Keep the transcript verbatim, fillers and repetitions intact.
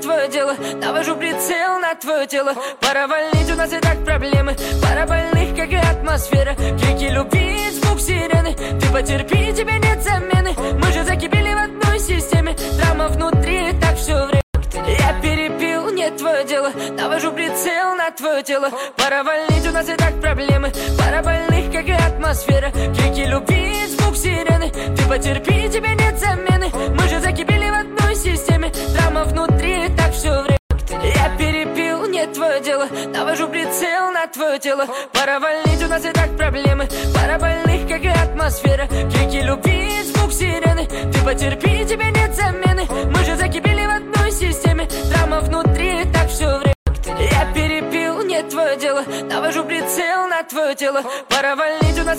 твое дело. Навожу прицел на твое тело. Пора валить, у нас и так проблемы. Пара больных, как и атмосфера. Крики любви, звук сирены. Ты потерпи, тебе нет замены. Мы же закипели в одной системе. Драма внутри, так все время. Я перепил, не твое дело. Навожу прицел на твое тело. Пора валить, у нас и так проблемы. Пара больных, как и атмосфера. Крики любви, звук сирены. Ты потерпи, тебе нет замены. Мы же закипели в одной системе. Драма внутри, так все время. Я перепил, не твое дело. Навожу прицел на твое тело. Пора валить, у нас и так проблемы. Пара больных, как и атмосфера. Крики любви, звук сирены. Ты потерпи, тебе нет замены. Мы же закипели в одной системе. Драма внутри, так все время. Я перепил, не твое дело. Навожу прицел на твое тело. Пора валить, у нас